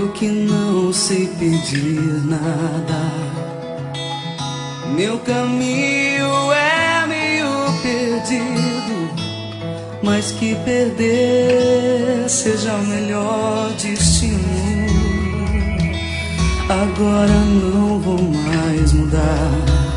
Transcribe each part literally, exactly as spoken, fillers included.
Eu que não sei pedir nada, meu caminho é meio perdido, mas que perder seja o melhor destino. Agora não vou mais mudar,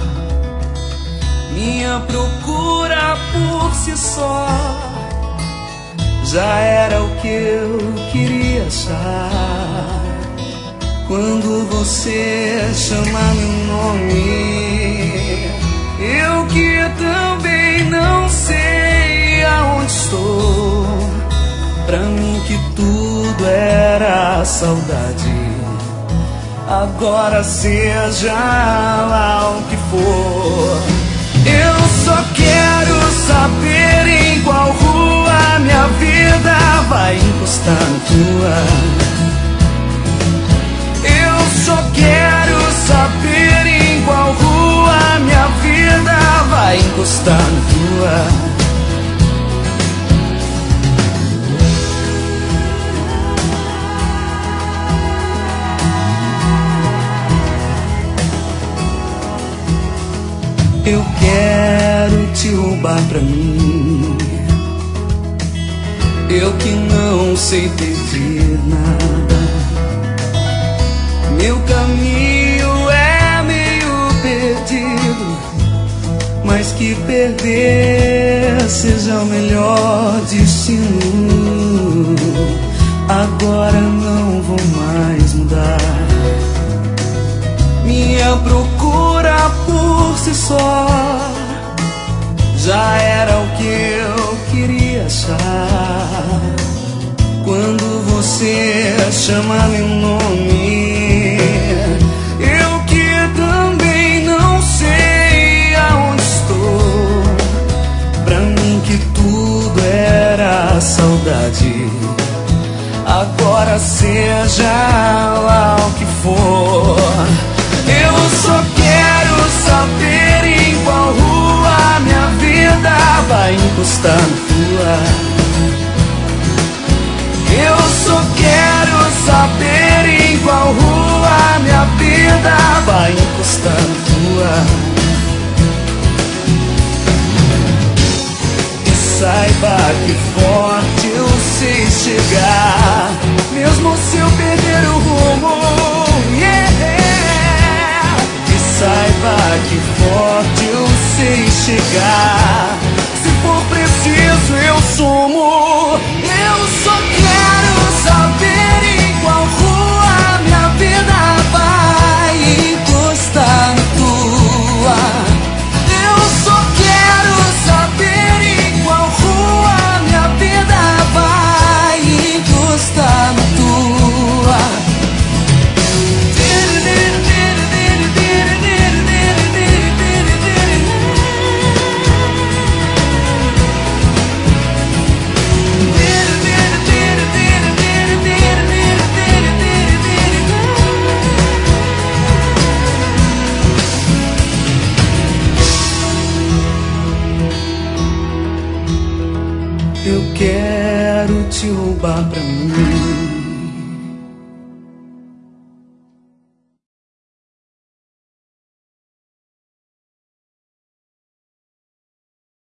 minha procura por si só já era o que eu queria achar. Quando você chama meu nome, eu que também não sei aonde estou. Pra mim que tudo era saudade, agora seja lá o que for. Eu só quero saber em qual rua minha vida vai encostar na tua. Eu só quero saber em qual rua minha vida vai encostar na tua. Eu quero te roubar pra mim, eu que não sei pedir nada. Meu caminho é meio perdido, mas que perder seja o melhor destino. Agora não vou mais mudar, minha procura por si só já era o que eu queria achar. Quando você chama meu nome, eu que também não sei aonde estou. Pra mim que tudo era saudade, agora seja lá o que for. Eu só quero saber em qual rua minha vida vai encostar na tua. Eu só quero saber em qual rua minha vida vai encostar na tua. E saiba que forte eu sei chegar, mesmo se eu perder o rumo. Yeah. Saiba que forte eu sei chegar, se for preciso eu sumo. Eu só quero saber em qual rua minha vida vai encostar na tua. Eu só quero saber em qual rua minha vida vai encostar na tua. Eu quero te roubar pra mim,